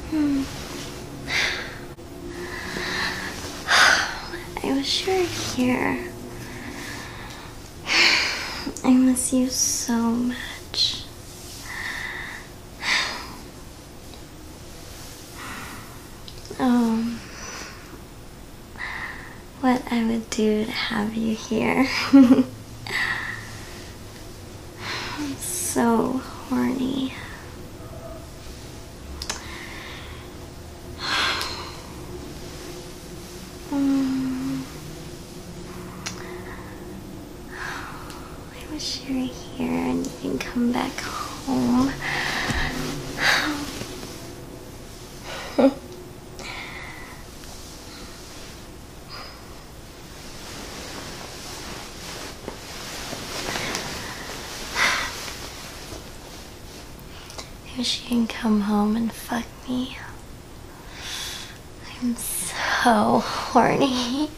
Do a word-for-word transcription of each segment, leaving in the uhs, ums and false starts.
Hmm. I wish you were here. I miss you so much. Um, what I would do to have you here. I'm so horny. Um, I wish you were here and you can come back home. I wish you can come home and fuck me. I'm so horny.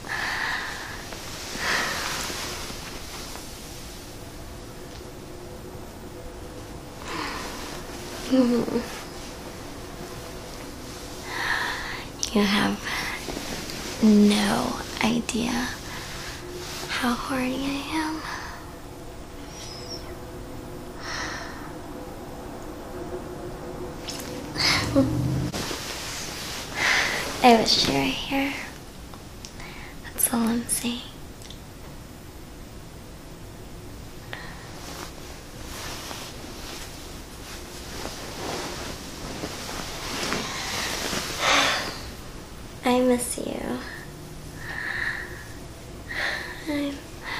You have no idea how horny I am. I wish you were here. That's all I'm saying. I miss you. I,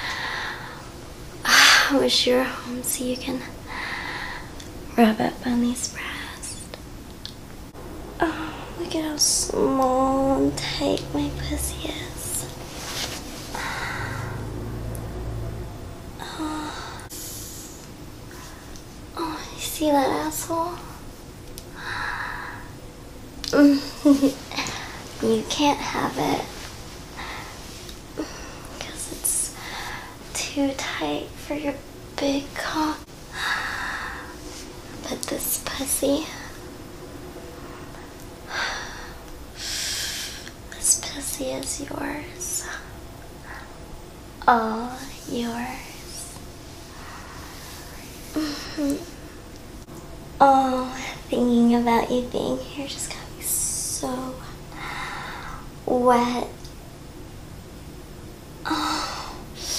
I wish you were home so you can rub up on these breasts. Oh, look at how small and tight my pussy is. Oh, oh, you see that asshole? You can't have it because it's too tight for your big cock. But this pussy, this pussy is yours. All yours. Mm-hmm. Oh, thinking about you being here just got me so wet. Oh,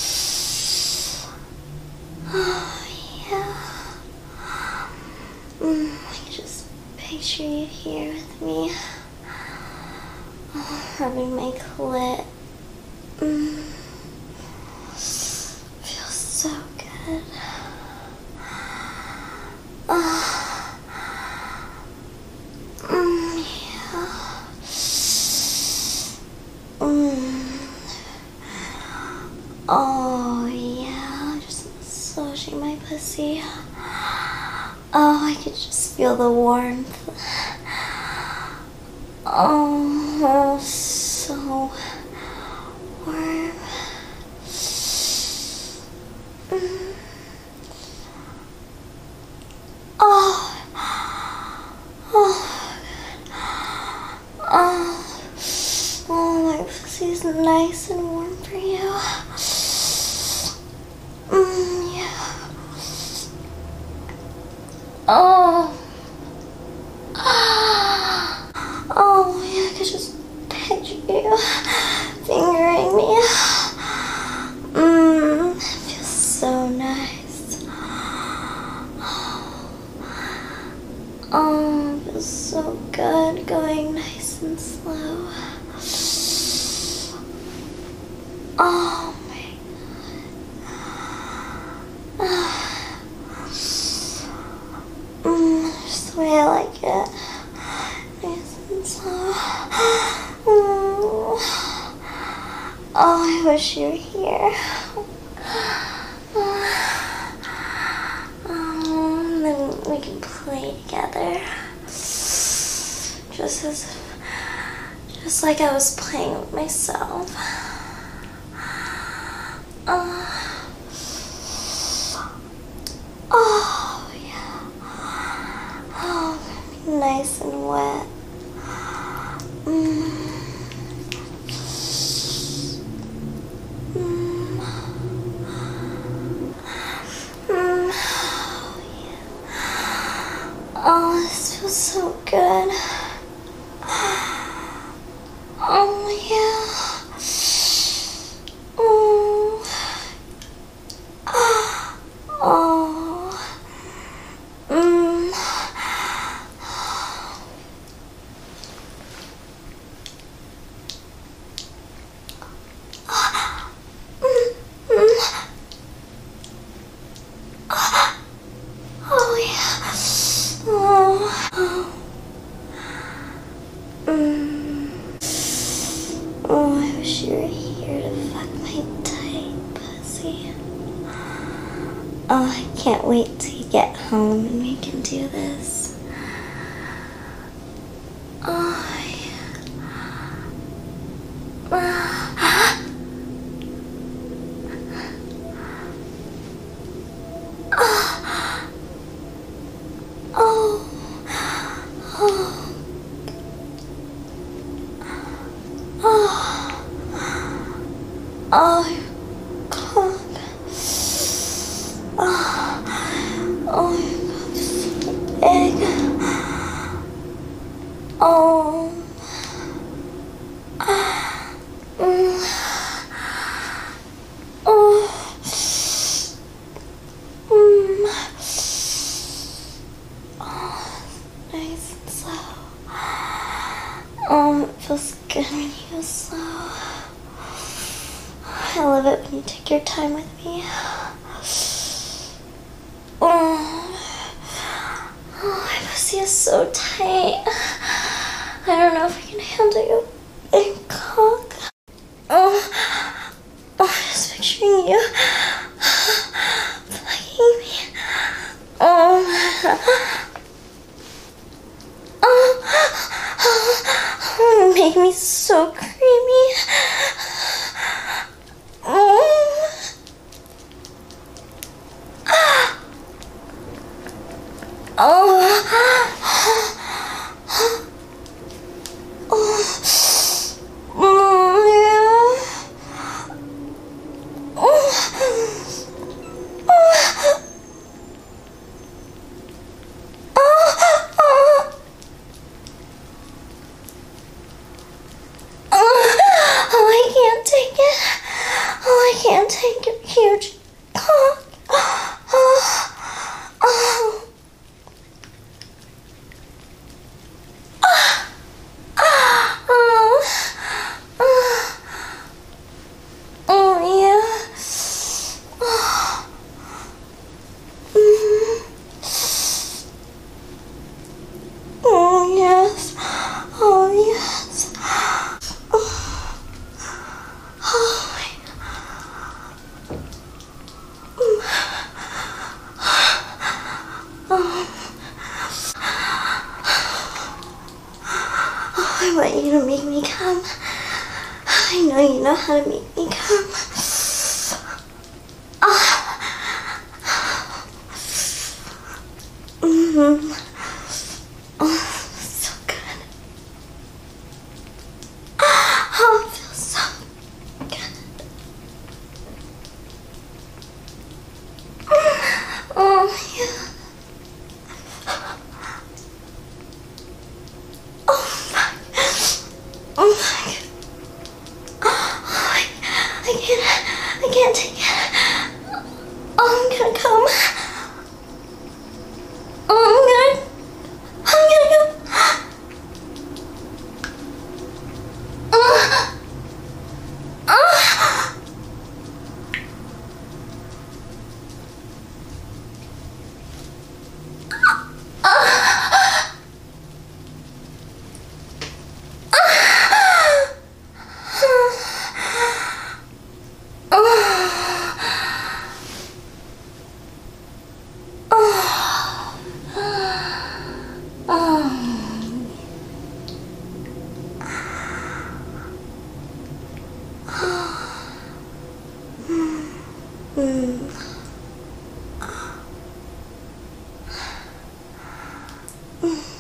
oh yeah. Mm, I can just picture you here with me, oh, rubbing my clit. Mm, feels so good. Oh. Oh yeah, just massaging my pussy. Oh, I could just feel the warmth. Oh, so warm. Mm. Oh, oh, oh, oh, my pussy's nice and warm for you. Mm, yeah. Oh. Oh, yeah, I could just picture you fingering me. Mmm, it feels so nice. Oh, it feels so good going nice and slow. Oh my god. Mm, just the way I like it. Nice and slow. Mm. Oh, I wish you were here. Oh, and then we can play together. Just as, just like I was playing with myself. Oh, oh yeah. Oh, nice and wet. Oh, this feels so good. Oh, yeah. Oh. Oh. Mm. Oh, yeah. Oh. Mm. Oh, I wish you were here to fuck my tight pussy. Oh, I can't wait till you get home and we can do this. Oh, yeah. Oh. Oh. Oh. Oh, God. Oh. Oh, your cock's so big. Oh. Mm. Oh. Mm. Oh, nice and slow. Oh, it feels good when you go slow. I love it when you take your time with me. Oh, oh my pussy is so tight. I don't know if I can handle your big cock. Oh, oh, just picturing you fucking me. Oh, oh, oh, make me so creamy. Oh. Oh. Oh. Oh, yeah. Oh. Oh, I can't take it. Oh, I can't take a huge cock. Oh. Oh. I want you to make me come. I know you know how to make me come. Ah. Mm-hmm. Oh, so good. Oh, it feels so good. Oh, yeah. Oh my, oh my, oh, I, I can't, I can't take it. Oh, I'm gonna come. Oh, I'm gonna, I'm gonna go. Oh, oh. Mm.